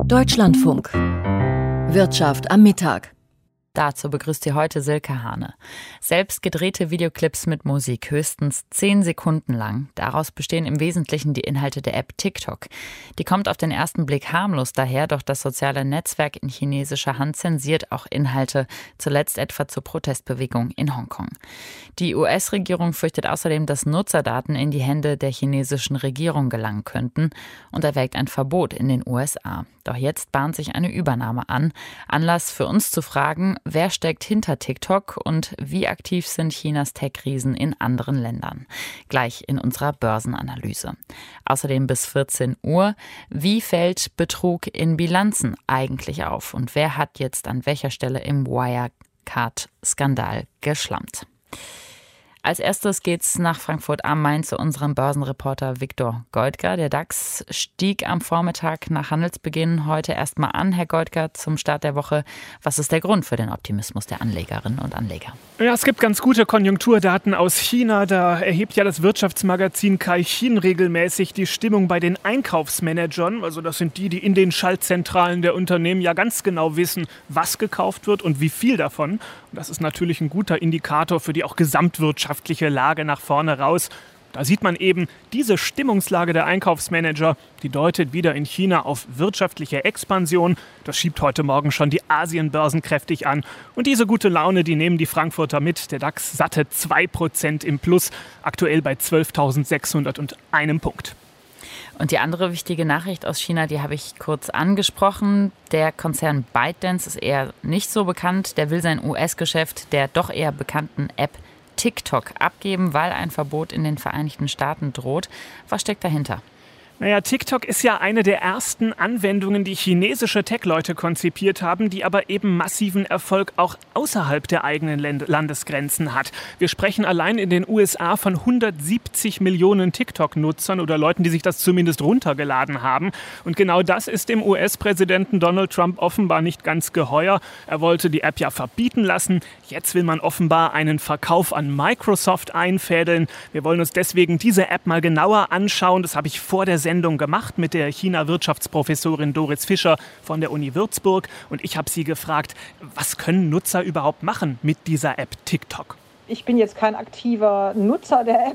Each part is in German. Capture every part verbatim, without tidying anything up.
Deutschlandfunk. Wirtschaft am Mittag. Dazu begrüßt Sie heute Silke Hane. Selbst gedrehte Videoclips mit Musik, höchstens zehn Sekunden lang. Daraus bestehen im Wesentlichen die Inhalte der App TikTok. Die kommt auf den ersten Blick harmlos daher, doch das soziale Netzwerk in chinesischer Hand zensiert auch Inhalte, zuletzt etwa zur Protestbewegung in Hongkong. Die U S-Regierung fürchtet außerdem, dass Nutzerdaten in die Hände der chinesischen Regierung gelangen könnten und erwägt ein Verbot in den U S A. Doch jetzt bahnt sich eine Übernahme an. Anlass für uns zu fragen, wer steckt hinter TikTok und wie aktiv sind Chinas Tech-Riesen in anderen Ländern? Gleich in unserer Börsenanalyse. Außerdem bis vierzehn Uhr, wie fällt Betrug in Bilanzen eigentlich auf? Und wer hat jetzt an welcher Stelle im Wirecard-Skandal geschlampt? Als erstes geht's nach Frankfurt am Main zu unserem Börsenreporter Viktor Goldgar. Der DAX stieg am Vormittag nach Handelsbeginn heute erstmal an. Herr Goldgar, zum Start der Woche, was ist der Grund für den Optimismus der Anlegerinnen und Anleger? Ja, es gibt ganz gute Konjunkturdaten aus China. Da erhebt ja das Wirtschaftsmagazin Caixin regelmäßig die Stimmung bei den Einkaufsmanagern. Also das sind die, die in den Schaltzentralen der Unternehmen ja ganz genau wissen, was gekauft wird und wie viel davon. Und das ist natürlich ein guter Indikator für die auch Gesamtwirtschaft. Wirtschaftliche Lage nach vorne raus. Da sieht man eben, diese Stimmungslage der Einkaufsmanager, die deutet wieder in China auf wirtschaftliche Expansion. Das schiebt heute Morgen schon die Asienbörsen kräftig an. Und diese gute Laune, die nehmen die Frankfurter mit. Der DAX satte zwei Prozent im Plus, aktuell bei zwölftausendsechshunderteins Punkt. Und die andere wichtige Nachricht aus China, die habe ich kurz angesprochen. Der Konzern ByteDance ist eher nicht so bekannt. Der will sein U S-Geschäft der doch eher bekannten App TikTok abgeben, weil ein Verbot in den Vereinigten Staaten droht. Was steckt dahinter? Naja, TikTok ist ja eine der ersten Anwendungen, die chinesische Tech-Leute konzipiert haben, die aber eben massiven Erfolg auch außerhalb der eigenen Landesgrenzen hat. Wir sprechen allein in den U S A von hundertsiebzig Millionen TikTok-Nutzern oder Leuten, die sich das zumindest runtergeladen haben. Und genau das ist dem U S-Präsidenten Donald Trump offenbar nicht ganz geheuer. Er wollte die App ja verbieten lassen. Jetzt will man offenbar einen Verkauf an Microsoft einfädeln. Wir wollen uns deswegen diese App mal genauer anschauen. Das habe ich vor der Sendung Sendung gemacht mit der China-Wirtschaftsprofessorin Doris Fischer von der Uni Würzburg. Und ich habe sie gefragt, was können Nutzer überhaupt machen mit dieser App TikTok? Ich bin jetzt kein aktiver Nutzer der App.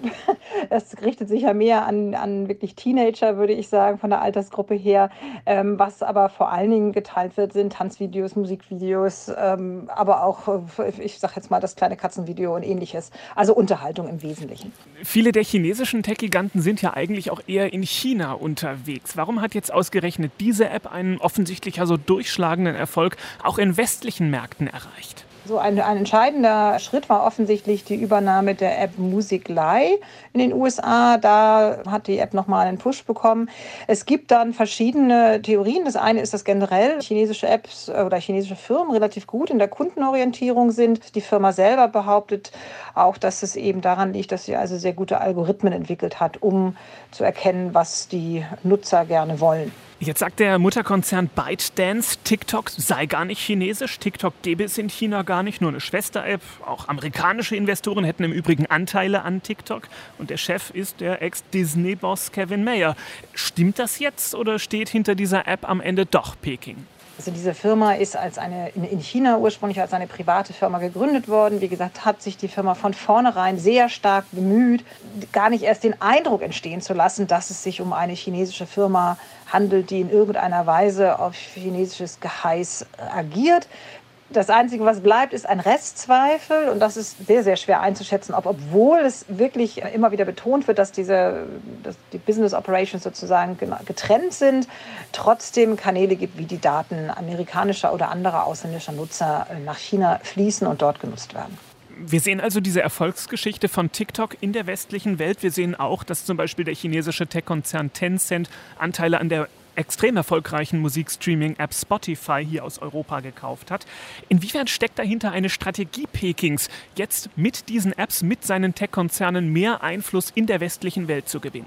Es richtet sich ja mehr an, an wirklich Teenager, würde ich sagen, von der Altersgruppe her. Ähm, was aber vor allen Dingen geteilt wird, sind Tanzvideos, Musikvideos, ähm, aber auch, ich sage jetzt mal, das kleine Katzenvideo und ähnliches. Also Unterhaltung im Wesentlichen. Viele der chinesischen Tech-Giganten sind ja eigentlich auch eher in China unterwegs. Warum hat jetzt ausgerechnet diese App einen offensichtlich ja so durchschlagenden Erfolg auch in westlichen Märkten erreicht? So ein, ein entscheidender Schritt war offensichtlich die Übernahme der App Musical.ly in den U S A. Da hat die App nochmal einen Push bekommen. Es gibt dann verschiedene Theorien. Das eine ist, dass generell chinesische Apps oder chinesische Firmen relativ gut in der Kundenorientierung sind. Die Firma selber behauptet auch, dass es eben daran liegt, dass sie also sehr gute Algorithmen entwickelt hat, um zu erkennen, was die Nutzer gerne wollen. Jetzt sagt der Mutterkonzern ByteDance, TikTok sei gar nicht chinesisch. TikTok gäbe es in China gar nicht, nur eine Schwester-App. Auch amerikanische Investoren hätten im Übrigen Anteile an TikTok. Und der Chef ist der Ex-Disney-Boss Kevin Mayer. Stimmt das jetzt oder steht hinter dieser App am Ende doch Peking? Also diese Firma ist als eine, in China ursprünglich als eine private Firma gegründet worden. Wie gesagt, hat sich die Firma von vornherein sehr stark bemüht, gar nicht erst den Eindruck entstehen zu lassen, dass es sich um eine chinesische Firma handelt, die in irgendeiner Weise auf chinesisches Geheiß agiert. Das Einzige, was bleibt, ist ein Restzweifel. Und das ist sehr, sehr schwer einzuschätzen, ob, obwohl es wirklich immer wieder betont wird, dass, diese, dass die Business Operations sozusagen getrennt sind, trotzdem Kanäle gibt, wie die Daten amerikanischer oder anderer ausländischer Nutzer nach China fließen und dort genutzt werden. Wir sehen also diese Erfolgsgeschichte von TikTok in der westlichen Welt. Wir sehen auch, dass zum Beispiel der chinesische Tech-Konzern Tencent Anteile an der extrem erfolgreichen Musikstreaming-App Spotify hier aus Europa gekauft hat. Inwiefern steckt dahinter eine Strategie Pekings, jetzt mit diesen Apps, mit seinen Tech-Konzernen mehr Einfluss in der westlichen Welt zu gewinnen?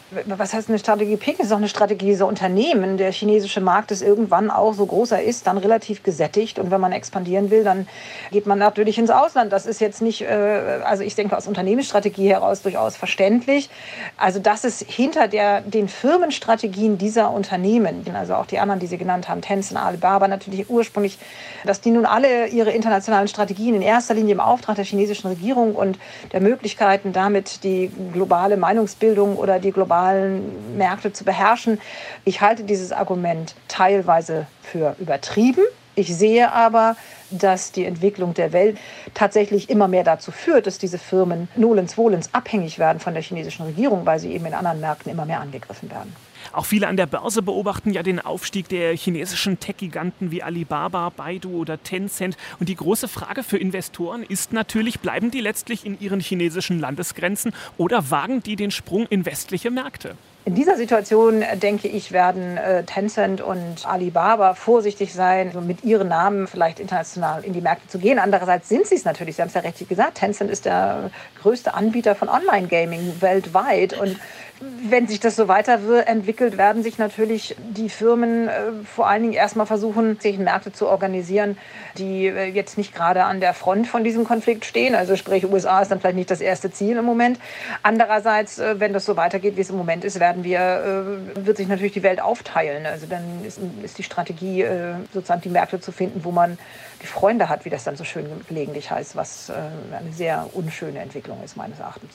Was heißt eine Strategie Peking? Das ist auch eine Strategie dieser Unternehmen. Der chinesische Markt ist irgendwann auch, so groß er ist, dann relativ gesättigt. Und wenn man expandieren will, dann geht man natürlich ins Ausland. Das ist jetzt nicht, also ich denke aus Unternehmensstrategie heraus durchaus verständlich. Also das ist hinter der, den Firmenstrategien dieser Unternehmen, also auch die anderen, die Sie genannt haben, Tencent, Alibaba, natürlich ursprünglich, dass die nun alle ihre internationalen Strategien in erster Linie im Auftrag der chinesischen Regierung und der Möglichkeiten, damit die globale Meinungsbildung oder die globalen Märkte zu beherrschen. Ich halte dieses Argument teilweise für übertrieben. Ich sehe aber, dass die Entwicklung der Welt tatsächlich immer mehr dazu führt, dass diese Firmen nolens volens abhängig werden von der chinesischen Regierung, weil sie eben in anderen Märkten immer mehr angegriffen werden. Auch viele an der Börse beobachten ja den Aufstieg der chinesischen Tech-Giganten wie Alibaba, Baidu oder Tencent. Und die große Frage für Investoren ist natürlich, bleiben die letztlich in ihren chinesischen Landesgrenzen oder wagen die den Sprung in westliche Märkte? In dieser Situation, denke ich, werden äh, Tencent und Alibaba vorsichtig sein, so mit ihren Namen vielleicht international in die Märkte zu gehen. Andererseits sind sie es natürlich, Sie haben es ja richtig gesagt, Tencent ist der größte Anbieter von Online-Gaming weltweit. Und wenn sich das so weiterentwickelt, werden sich natürlich die Firmen äh, vor allen Dingen erstmal versuchen, sich Märkte zu organisieren, die äh, jetzt nicht gerade an der Front von diesem Konflikt stehen. Also sprich, U S A ist dann vielleicht nicht das erste Ziel im Moment. Andererseits, äh, wenn das so weitergeht, wie es im Moment ist, werden wir, äh, wird sich natürlich die Welt aufteilen. Also dann ist, ist die Strategie, äh, sozusagen die Märkte zu finden, wo man die Freunde hat, wie das dann so schön gelegentlich heißt, was äh, eine sehr unschöne Entwicklung ist, meines Erachtens.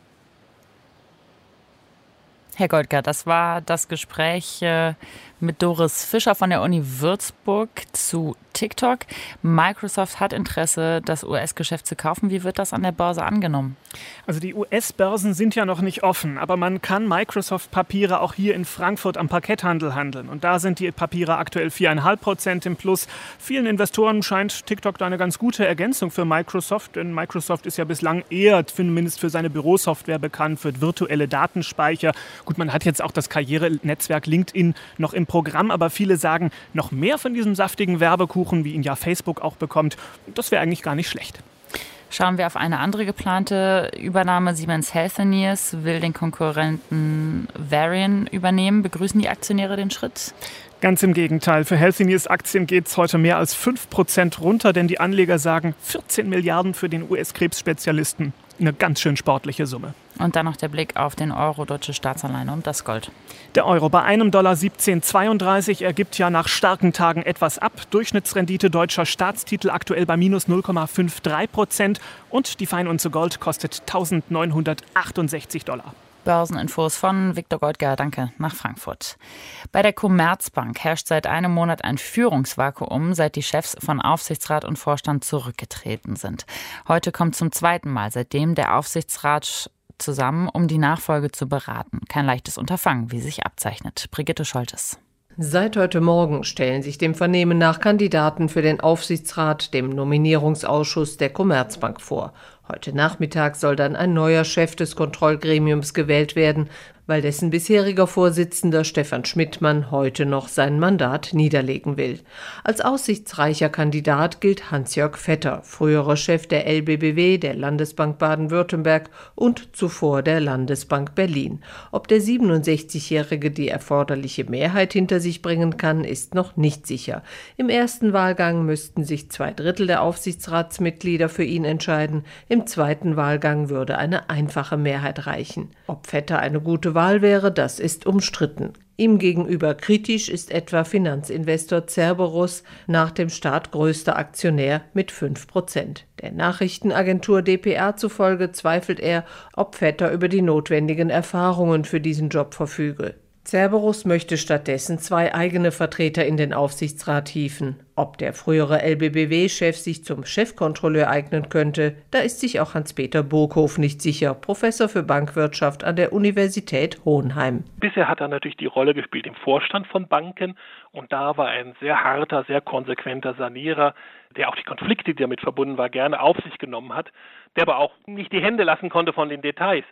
Herr Goldgar, das war das Gespräch mit Doris Fischer von der Uni Würzburg zu TikTok. Microsoft hat Interesse, das U S-Geschäft zu kaufen. Wie wird das an der Börse angenommen? Also die U S-Börsen sind ja noch nicht offen, aber man kann Microsoft-Papiere auch hier in Frankfurt am Parketthandel handeln. Und da sind die Papiere aktuell vier Komma fünf Prozent im Plus. Vielen Investoren scheint TikTok da eine ganz gute Ergänzung für Microsoft, denn Microsoft ist ja bislang eher zumindest für seine Bürosoftware bekannt, für virtuelle Datenspeicher. Gut, man hat jetzt auch das Karrierenetzwerk LinkedIn noch im Programm, aber viele sagen, noch mehr von diesem saftigen Werbekuchen, wie ihn ja Facebook auch bekommt, das wäre eigentlich gar nicht schlecht. Schauen wir auf eine andere geplante Übernahme. Siemens Healthineers will den Konkurrenten Varian übernehmen. Begrüßen die Aktionäre den Schritt? Ganz im Gegenteil. Für Healthineers Aktien geht es heute mehr als fünf Prozent runter, denn die Anleger sagen vierzehn Milliarden für den U S-Krebsspezialisten. Eine ganz schön sportliche Summe. Und dann noch der Blick auf den Euro, deutsche Staatsanleihen und das Gold. Der Euro bei einem Dollar siebzehn Komma zweiunddreißig. Er gibt ja nach starken Tagen etwas ab. Durchschnittsrendite deutscher Staatstitel aktuell bei minus null Komma dreiundfünfzig Prozent. Und die Feinunze Gold kostet eintausendneunhundertachtundsechzig Dollar. Börseninfos von Viktor Goldgar, danke, nach Frankfurt. Bei der Commerzbank herrscht seit einem Monat ein Führungsvakuum, seit die Chefs von Aufsichtsrat und Vorstand zurückgetreten sind. Heute kommt zum zweiten Mal seitdem der Aufsichtsrat zusammen, um die Nachfolge zu beraten. Kein leichtes Unterfangen, wie sich abzeichnet. Brigitte Scholtes. Seit heute Morgen stellen sich dem Vernehmen nach Kandidaten für den Aufsichtsrat, dem Nominierungsausschuss der Commerzbank vor. Heute Nachmittag soll dann ein neuer Chef des Kontrollgremiums gewählt werden, weil dessen bisheriger Vorsitzender Stefan Schmidtmann heute noch sein Mandat niederlegen will. Als aussichtsreicher Kandidat gilt Hans-Jörg Vetter, früherer Chef der L B B W, der Landesbank Baden-Württemberg und zuvor der Landesbank Berlin. Ob der siebenundsechzigjährige die erforderliche Mehrheit hinter sich bringen kann, ist noch nicht sicher. Im ersten Wahlgang müssten sich zwei Drittel der Aufsichtsratsmitglieder für ihn entscheiden. Im zweiten Wahlgang würde eine einfache Mehrheit reichen. Ob Vetter eine gute Wahl wäre, das ist umstritten. Ihm gegenüber kritisch ist etwa Finanzinvestor Cerberus, nach dem Start größter Aktionär mit fünf Prozent. Der Nachrichtenagentur D P A zufolge zweifelt er, ob Vetter über die notwendigen Erfahrungen für diesen Job verfüge. Cerberus möchte stattdessen zwei eigene Vertreter in den Aufsichtsrat hieven. Ob der frühere L B B W-Chef sich zum Chefkontrolleur eignen könnte, da ist sich auch Hans-Peter Burghof nicht sicher, Professor für Bankwirtschaft an der Universität Hohenheim. Bisher hat er natürlich die Rolle gespielt im Vorstand von Banken und da war ein sehr harter, sehr konsequenter Sanierer, der auch die Konflikte, die damit verbunden war, gerne auf sich genommen hat, der aber auch nicht die Hände lassen konnte von den Details.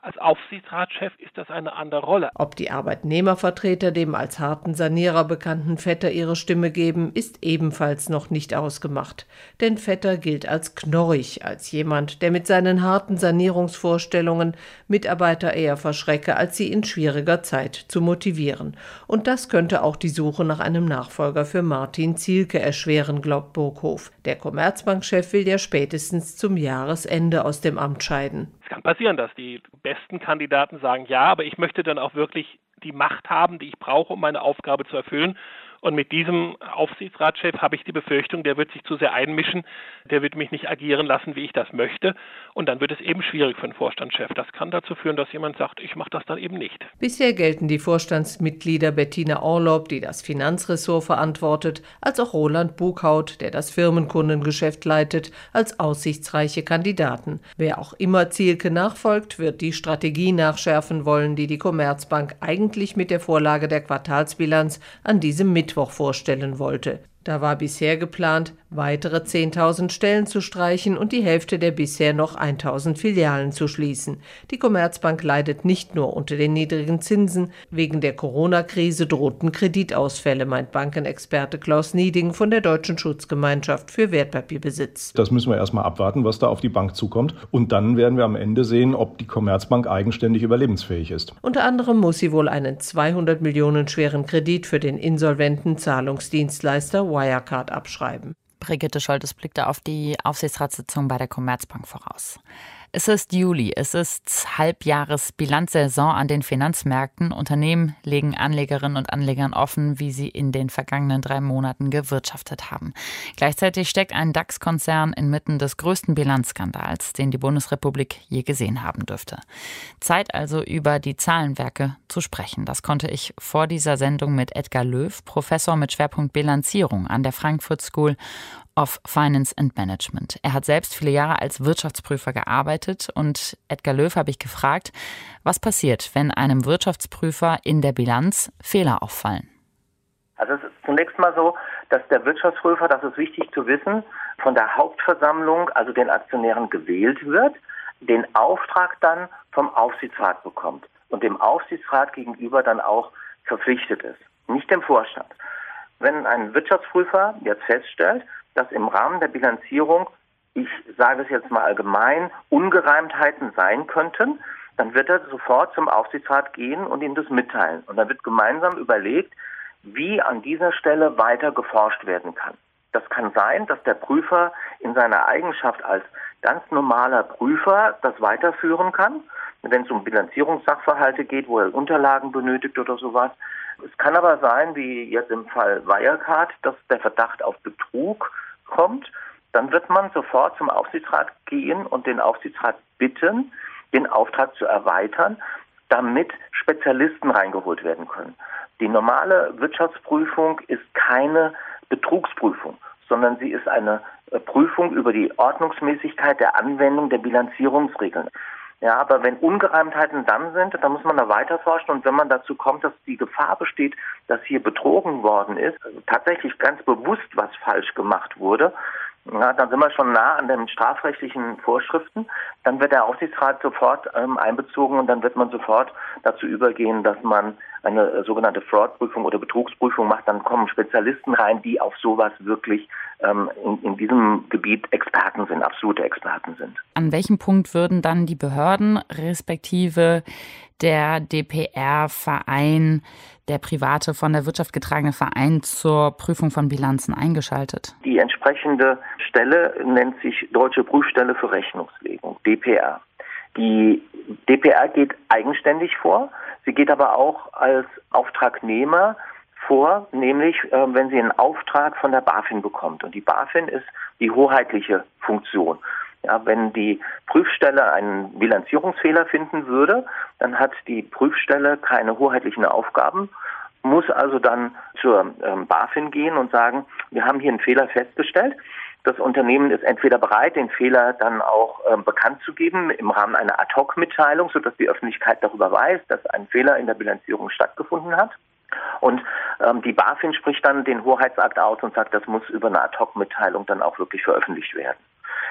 Als Aufsichtsratschef ist das eine andere Rolle. Ob die Arbeitnehmervertreter dem als harten Sanierer bekannten Vetter ihre Stimme geben, ist ebenfalls noch nicht ausgemacht. Denn Vetter gilt als knorrig, als jemand, der mit seinen harten Sanierungsvorstellungen Mitarbeiter eher verschrecke, als sie in schwieriger Zeit zu motivieren. Und das könnte auch die Suche nach einem Nachfolger für Martin Zielke erschweren, glaubt Burghof. Der Commerzbank-Chef will ja spätestens zum Jahresende aus dem Amt scheiden. Es kann passieren, dass die besten Kandidaten sagen, ja, aber ich möchte dann auch wirklich die Macht haben, die ich brauche, um meine Aufgabe zu erfüllen. Und mit diesem Aufsichtsratschef habe ich die Befürchtung, der wird sich zu sehr einmischen, der wird mich nicht agieren lassen, wie ich das möchte. Und dann wird es eben schwierig für einen Vorstandschef. Das kann dazu führen, dass jemand sagt, ich mache das dann eben nicht. Bisher gelten die Vorstandsmitglieder Bettina Orlob, die das Finanzressort verantwortet, als auch Roland Buchhaut, der das Firmenkundengeschäft leitet, als aussichtsreiche Kandidaten. Wer auch immer Zielke nachfolgt, wird die Strategie nachschärfen wollen, die die Commerzbank eigentlich mit der Vorlage der Quartalsbilanz an diesem Mittwoch vorstellen wollte. Da war bisher geplant, weitere zehntausend Stellen zu streichen und die Hälfte der bisher noch tausend Filialen zu schließen. Die Commerzbank leidet nicht nur unter den niedrigen Zinsen. Wegen der Corona-Krise drohten Kreditausfälle, meint Bankenexperte Klaus Nieding von der Deutschen Schutzgemeinschaft für Wertpapierbesitz. Das müssen wir erstmal abwarten, was da auf die Bank zukommt. Und dann werden wir am Ende sehen, ob die Commerzbank eigenständig überlebensfähig ist. Unter anderem muss sie wohl einen zweihundert Millionen schweren Kredit für den insolventen Zahlungsdienstleister Wirecard abschreiben. Brigitte Scholtes blickte auf die Aufsichtsratssitzung bei der Commerzbank voraus. Es ist Juli, es ist Halbjahresbilanzsaison an den Finanzmärkten. Unternehmen legen Anlegerinnen und Anlegern offen, wie sie in den vergangenen drei Monaten gewirtschaftet haben. Gleichzeitig steckt ein DAX-Konzern inmitten des größten Bilanzskandals, den die Bundesrepublik je gesehen haben dürfte. Zeit also, über die Zahlenwerke zu sprechen. Das konnte ich vor dieser Sendung mit Edgar Löw, Professor mit Schwerpunkt Bilanzierung an der Frankfurt School of Finance and Management. Er hat selbst viele Jahre als Wirtschaftsprüfer gearbeitet und Edgar Löw habe ich gefragt, was passiert, wenn einem Wirtschaftsprüfer in der Bilanz Fehler auffallen? Also es ist zunächst mal so, dass der Wirtschaftsprüfer, das ist wichtig zu wissen, von der Hauptversammlung, also den Aktionären, gewählt wird, den Auftrag dann vom Aufsichtsrat bekommt und dem Aufsichtsrat gegenüber dann auch verpflichtet ist, nicht dem Vorstand. Wenn ein Wirtschaftsprüfer jetzt feststellt, dass im Rahmen der Bilanzierung, ich sage es jetzt mal allgemein, Ungereimtheiten sein könnten, dann wird er sofort zum Aufsichtsrat gehen und ihm das mitteilen. Und dann wird gemeinsam überlegt, wie an dieser Stelle weiter geforscht werden kann. Das kann sein, dass der Prüfer in seiner Eigenschaft als ganz normaler Prüfer das weiterführen kann, wenn es um Bilanzierungssachverhalte geht, wo er Unterlagen benötigt oder sowas. Es kann aber sein, wie jetzt im Fall Wirecard, dass der Verdacht auf Betrug kommt. Dann wird man sofort zum Aufsichtsrat gehen und den Aufsichtsrat bitten, den Auftrag zu erweitern, damit Spezialisten reingeholt werden können. Die normale Wirtschaftsprüfung ist keine Betrugsprüfung, sondern sie ist eine Prüfung über die Ordnungsmäßigkeit der Anwendung der Bilanzierungsregeln. Ja, aber wenn Ungereimtheiten dann sind, dann muss man da weiterforschen und wenn man dazu kommt, dass die Gefahr besteht, dass hier betrogen worden ist, also tatsächlich ganz bewusst was falsch gemacht wurde, ja, dann sind wir schon nah an den strafrechtlichen Vorschriften. Dann wird der Aufsichtsrat sofort ähm, einbezogen und dann wird man sofort dazu übergehen, dass man eine äh, sogenannte Fraud-Prüfung oder Betrugsprüfung macht. Dann kommen Spezialisten rein, die auf sowas wirklich ähm, in, in diesem Gebiet Experten sind, absolute Experten sind. An welchem Punkt würden dann die Behörden respektive der D P R-Verein, der private, von der Wirtschaft getragene Verein zur Prüfung von Bilanzen eingeschaltet? Die entsprechende Stelle nennt sich Deutsche Prüfstelle für Rechnungslegung, D P R. Die D P R geht eigenständig vor, sie geht aber auch als Auftragnehmer vor, nämlich äh, wenn sie einen Auftrag von der BaFin bekommt. Und die BaFin ist die hoheitliche Funktion. Ja, wenn die Prüfstelle einen Bilanzierungsfehler finden würde, dann hat die Prüfstelle keine hoheitlichen Aufgaben, muss also dann zur ähm, BaFin gehen und sagen, wir haben hier einen Fehler festgestellt. Das Unternehmen ist entweder bereit, den Fehler dann auch ähm, bekannt zu geben im Rahmen einer Ad-Hoc-Mitteilung, sodass die Öffentlichkeit darüber weiß, dass ein Fehler in der Bilanzierung stattgefunden hat. Und ähm, die BaFin spricht dann den Hoheitsakt aus und sagt, das muss über eine Ad-Hoc-Mitteilung dann auch wirklich veröffentlicht werden.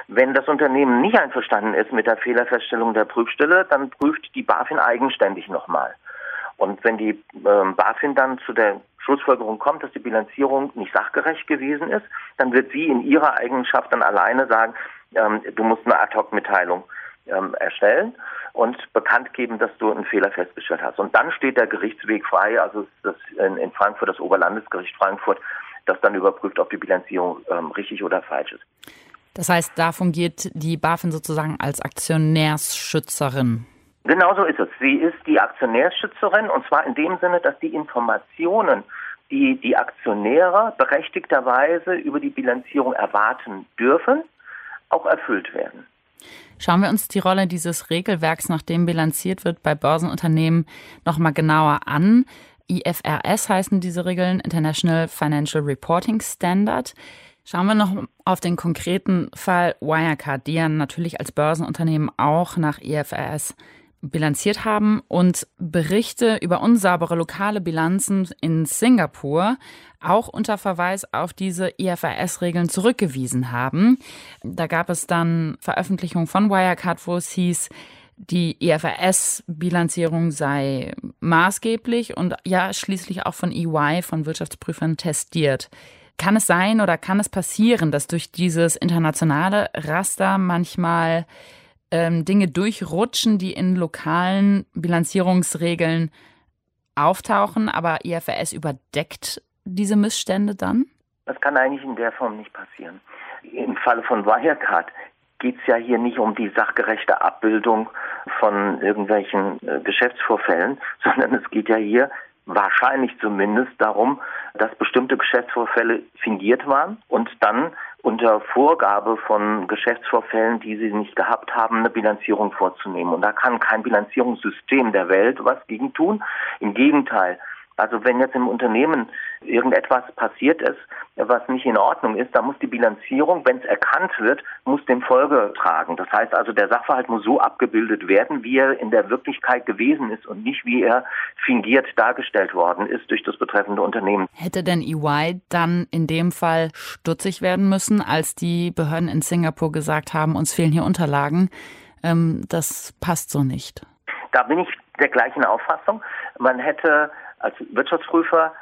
Wenn das Unternehmen nicht einverstanden ist mit der Fehlerfeststellung der Prüfstelle, dann prüft die BaFin eigenständig nochmal. Und wenn die äh, BaFin dann zu der Schlussfolgerung kommt, dass die Bilanzierung nicht sachgerecht gewesen ist, dann wird sie in ihrer Eigenschaft dann alleine sagen, ähm, du musst eine Ad-Hoc-Mitteilung ähm, erstellen und bekannt geben, dass du einen Fehler festgestellt hast. Und dann steht der Gerichtsweg frei, also das in, in Frankfurt, das Oberlandesgericht Frankfurt, das dann überprüft, ob die Bilanzierung ähm, richtig oder falsch ist. Das heißt, da fungiert die BaFin sozusagen als Aktionärsschützerin. Genau so ist es. Sie ist die Aktionärsschützerin, und zwar in dem Sinne, dass die Informationen, die die Aktionäre berechtigterweise über die Bilanzierung erwarten dürfen, auch erfüllt werden. Schauen wir uns die Rolle dieses Regelwerks, nach dem bilanziert wird, bei Börsenunternehmen noch mal genauer an. I F R S heißen diese Regeln, International Financial Reporting Standard. Schauen wir noch auf den konkreten Fall Wirecard, die ja natürlich als Börsenunternehmen auch nach I F R S bilanziert haben und Berichte über unsaubere lokale Bilanzen in Singapur auch unter Verweis auf diese I F R S-Regeln zurückgewiesen haben. Da gab es dann Veröffentlichungen von Wirecard, wo es hieß, die I F R S-Bilanzierung sei maßgeblich und ja schließlich auch von E Y, von Wirtschaftsprüfern, testiert. Kann es sein oder kann es passieren, dass durch dieses internationale Raster manchmal ähm, Dinge durchrutschen, die in lokalen Bilanzierungsregeln auftauchen, aber I F R S überdeckt diese Missstände dann? Das kann eigentlich in der Form nicht passieren. Im Falle von Wirecard geht es ja hier nicht um die sachgerechte Abbildung von irgendwelchen äh, Geschäftsvorfällen, sondern es geht ja hier wahrscheinlich zumindest darum, dass bestimmte Geschäftsvorfälle fingiert waren und dann unter Vorgabe von Geschäftsvorfällen, die sie nicht gehabt haben, eine Bilanzierung vorzunehmen. Und da kann kein Bilanzierungssystem der Welt was gegen tun. Im Gegenteil. Also wenn jetzt im Unternehmen irgendetwas passiert ist, was nicht in Ordnung ist, dann muss die Bilanzierung, wenn es erkannt wird, muss dem Folge tragen. Das heißt also, der Sachverhalt muss so abgebildet werden, wie er in der Wirklichkeit gewesen ist und nicht, wie er fingiert dargestellt worden ist durch das betreffende Unternehmen. Hätte denn E Y dann in dem Fall stutzig werden müssen, als die Behörden in Singapur gesagt haben, uns fehlen hier Unterlagen? Ähm, das passt so nicht. Da bin ich der gleichen Auffassung. Man hätte als Wirtschaftsprüfer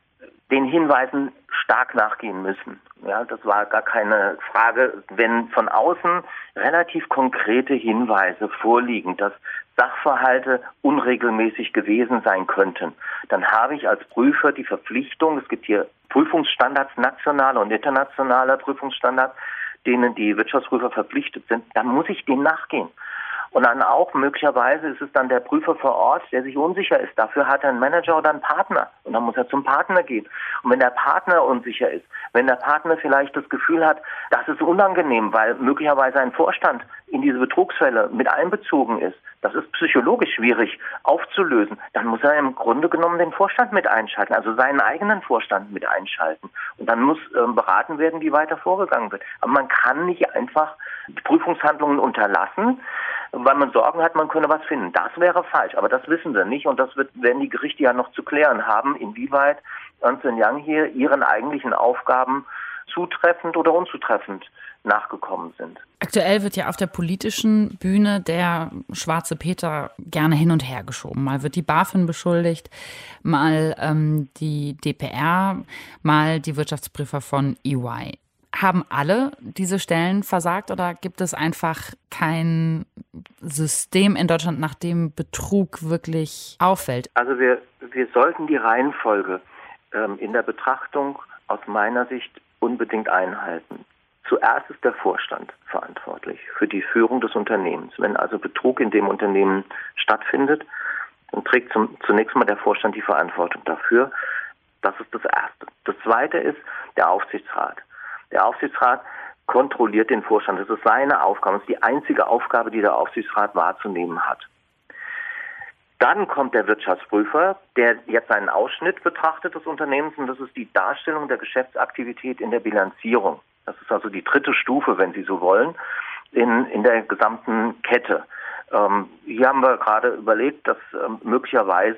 den Hinweisen stark nachgehen müssen. Ja, das war gar keine Frage. Wenn von außen relativ konkrete Hinweise vorliegen, dass Sachverhalte unregelmäßig gewesen sein könnten, dann habe ich als Prüfer die Verpflichtung, es gibt hier Prüfungsstandards, nationale und internationale Prüfungsstandards, denen die Wirtschaftsprüfer verpflichtet sind, dann muss ich dem nachgehen. Und dann auch möglicherweise ist es dann der Prüfer vor Ort, der sich unsicher ist. Dafür hat er einen Manager oder einen Partner. Und dann muss er zum Partner gehen. Und wenn der Partner unsicher ist, wenn der Partner vielleicht das Gefühl hat, das ist unangenehm, weil möglicherweise ein Vorstand in diese Betrugsfälle mit einbezogen ist, das ist psychologisch schwierig aufzulösen, dann muss er im Grunde genommen den Vorstand mit einschalten, also seinen eigenen Vorstand mit einschalten. Und dann muss äh, beraten werden, wie weiter vorgegangen wird. Aber man kann nicht einfach Prüfungshandlungen unterlassen, weil man Sorgen hat, man könne was finden. Das wäre falsch, aber das wissen wir nicht und das wird, werden die Gerichte ja noch zu klären haben, inwieweit Ernst und Young hier ihren eigentlichen Aufgaben zutreffend oder unzutreffend nachgekommen sind. Aktuell wird ja auf der politischen Bühne der schwarze Peter gerne hin und her geschoben. Mal wird die BaFin beschuldigt, mal ähm, die D P R, mal die Wirtschaftsprüfer von E Y. Haben alle diese Stellen versagt oder gibt es einfach kein System in Deutschland, nach dem Betrug wirklich auffällt? Also wir, wir sollten die Reihenfolge ähm, in der Betrachtung aus meiner Sicht unbedingt einhalten. Zuerst ist der Vorstand verantwortlich für die Führung des Unternehmens. Wenn also Betrug in dem Unternehmen stattfindet, dann trägt zum, zunächst mal der Vorstand die Verantwortung dafür. Das ist das Erste. Das Zweite ist der Aufsichtsrat. Der Aufsichtsrat kontrolliert den Vorstand. Das ist seine Aufgabe. Das ist die einzige Aufgabe, die der Aufsichtsrat wahrzunehmen hat. Dann kommt der Wirtschaftsprüfer, der jetzt einen Ausschnitt betrachtet des Unternehmens, und das ist die Darstellung der Geschäftsaktivität in der Bilanzierung. Das ist also die dritte Stufe, wenn Sie so wollen, in, in der gesamten Kette. Ähm, hier haben wir gerade überlegt, dass ähm, möglicherweise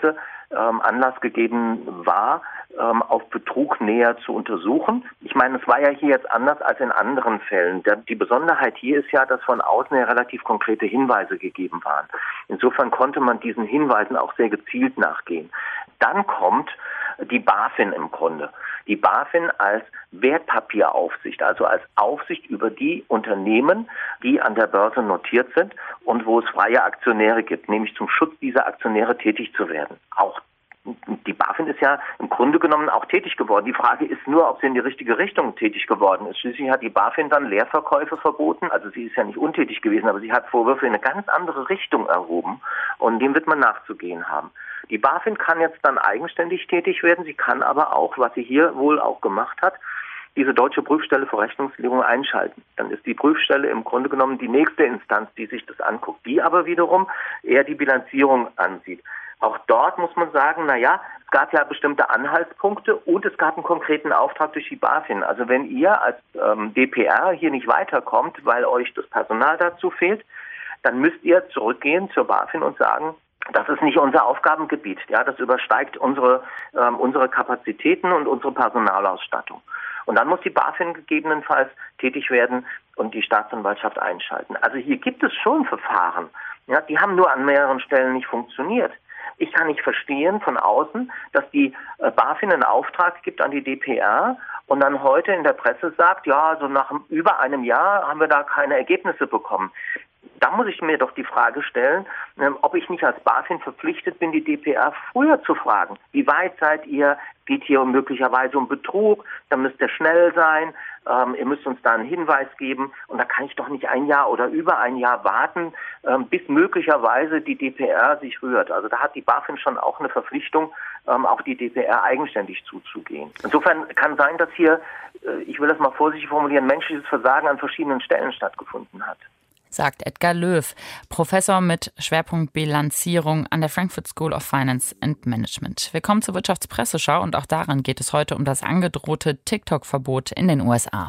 ähm, Anlass gegeben war, ähm, auf Betrug näher zu untersuchen. Ich meine, es war ja hier jetzt anders als in anderen Fällen. Der, die Besonderheit hier ist ja, dass von außen her relativ konkrete Hinweise gegeben waren. Insofern konnte man diesen Hinweisen auch sehr gezielt nachgehen. Dann kommt die BaFin im Grunde. Die BaFin als Wertpapieraufsicht, also als Aufsicht über die Unternehmen, die an der Börse notiert sind und wo es freie Aktionäre gibt, nämlich zum Schutz dieser Aktionäre tätig zu werden. Auch die BaFin ist ja im Grunde genommen auch tätig geworden. Die Frage ist nur, ob sie in die richtige Richtung tätig geworden ist. Schließlich hat die BaFin dann Leerverkäufe verboten. Also sie ist ja nicht untätig gewesen, aber sie hat Vorwürfe in eine ganz andere Richtung erhoben. Und dem wird man nachzugehen haben. Die BaFin kann jetzt dann eigenständig tätig werden. Sie kann aber auch, was sie hier wohl auch gemacht hat, diese Deutsche Prüfstelle für Rechnungslegung einschalten. Dann ist die Prüfstelle im Grunde genommen die nächste Instanz, die sich das anguckt, die aber wiederum eher die Bilanzierung ansieht. Auch dort muss man sagen, na ja, es gab ja bestimmte Anhaltspunkte und es gab einen konkreten Auftrag durch die BaFin. Also wenn ihr als ähm, D P R hier nicht weiterkommt, weil euch das Personal dazu fehlt, dann müsst ihr zurückgehen zur BaFin und sagen, das ist nicht unser Aufgabengebiet. Ja, das übersteigt unsere ähm, unsere Kapazitäten und unsere Personalausstattung. Und dann muss die BaFin gegebenenfalls tätig werden und die Staatsanwaltschaft einschalten. Also hier gibt es schon Verfahren. Ja, die haben nur an mehreren Stellen nicht funktioniert. Ich kann nicht verstehen von außen, dass die äh, BaFin einen Auftrag gibt an die D P R und dann heute in der Presse sagt, ja, so nach über einem Jahr haben wir da keine Ergebnisse bekommen. Da muss ich mir doch die Frage stellen, ähm, ob ich nicht als BaFin verpflichtet bin, die D P R früher zu fragen. Wie weit seid ihr? Geht hier möglicherweise um Betrug? Da müsst ihr schnell sein. Ähm, ihr müsst uns da einen Hinweis geben. Und da kann ich doch nicht ein Jahr oder über ein Jahr warten, ähm, bis möglicherweise die D P R sich rührt. Also da hat die BaFin schon auch eine Verpflichtung, ähm, auch die D P R eigenständig zuzugehen. Insofern kann sein, dass hier, äh, ich will das mal vorsichtig formulieren, menschliches Versagen an verschiedenen Stellen stattgefunden hat. Sagt Edgar Löw, Professor mit Schwerpunkt Bilanzierung an der Frankfurt School of Finance and Management. Wir kommen zur Wirtschaftspresseschau und auch darin geht es heute um das angedrohte TikTok-Verbot in den U S A.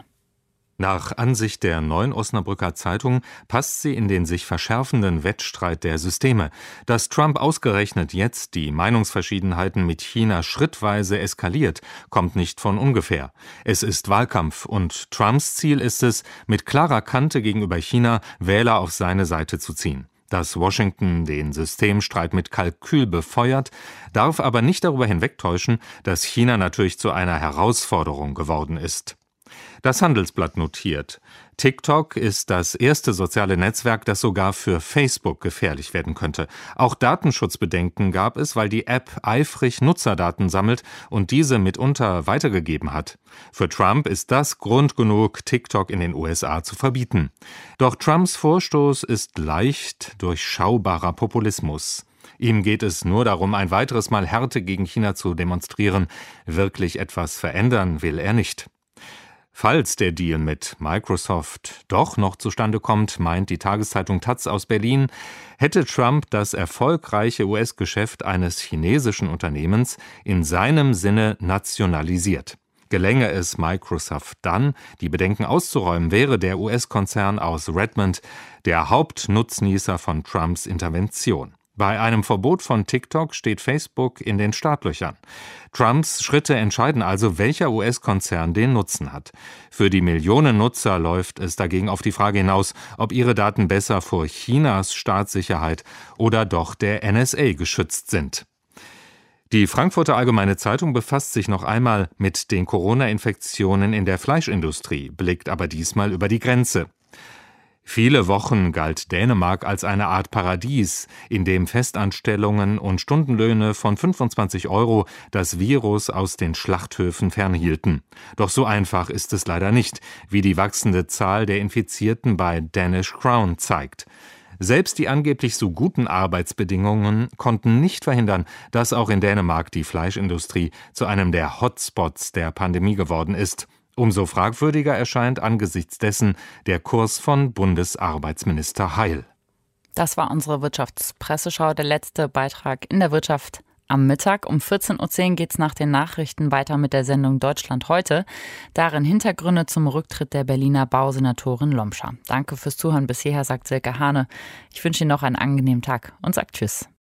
Nach Ansicht der Neuen Osnabrücker Zeitung passt sie in den sich verschärfenden Wettstreit der Systeme. Dass Trump ausgerechnet jetzt die Meinungsverschiedenheiten mit China schrittweise eskaliert, kommt nicht von ungefähr. Es ist Wahlkampf und Trumps Ziel ist es, mit klarer Kante gegenüber China Wähler auf seine Seite zu ziehen. Dass Washington den Systemstreit mit Kalkül befeuert, darf aber nicht darüber hinwegtäuschen, dass China natürlich zu einer Herausforderung geworden ist. Das Handelsblatt notiert, TikTok ist das erste soziale Netzwerk, das sogar für Facebook gefährlich werden könnte. Auch Datenschutzbedenken gab es, weil die App eifrig Nutzerdaten sammelt und diese mitunter weitergegeben hat. Für Trump ist das Grund genug, TikTok in den U S A zu verbieten. Doch Trumps Vorstoß ist leicht durchschaubarer Populismus. Ihm geht es nur darum, ein weiteres Mal Härte gegen China zu demonstrieren. Wirklich etwas verändern will er nicht. Falls der Deal mit Microsoft doch noch zustande kommt, meint die Tageszeitung Taz aus Berlin, hätte Trump das erfolgreiche U S-Geschäft eines chinesischen Unternehmens in seinem Sinne nationalisiert. Gelänge es Microsoft dann, die Bedenken auszuräumen, wäre der U S-Konzern aus Redmond der Hauptnutznießer von Trumps Intervention. Bei einem Verbot von TikTok steht Facebook in den Startlöchern. Trumps Schritte entscheiden also, welcher U S-Konzern den Nutzen hat. Für die Millionen Nutzer läuft es dagegen auf die Frage hinaus, ob ihre Daten besser vor Chinas Staatssicherheit oder doch der N S A geschützt sind. Die Frankfurter Allgemeine Zeitung befasst sich noch einmal mit den Corona-Infektionen in der Fleischindustrie, blickt aber diesmal über die Grenze. Viele Wochen galt Dänemark als eine Art Paradies, in dem Festanstellungen und Stundenlöhne von fünfundzwanzig Euro das Virus aus den Schlachthöfen fernhielten. Doch so einfach ist es leider nicht, wie die wachsende Zahl der Infizierten bei Danish Crown zeigt. Selbst die angeblich so guten Arbeitsbedingungen konnten nicht verhindern, dass auch in Dänemark die Fleischindustrie zu einem der Hotspots der Pandemie geworden ist. Umso fragwürdiger erscheint angesichts dessen der Kurs von Bundesarbeitsminister Heil. Das war unsere Wirtschaftspresseschau, der letzte Beitrag in der Wirtschaft am Mittag. Um vierzehn Uhr zehn geht es nach den Nachrichten weiter mit der Sendung Deutschland heute. Darin Hintergründe zum Rücktritt der Berliner Bausenatorin Lomscher. Danke fürs Zuhören bis hierher, sagt Silke Hane. Ich wünsche Ihnen noch einen angenehmen Tag und sage Tschüss.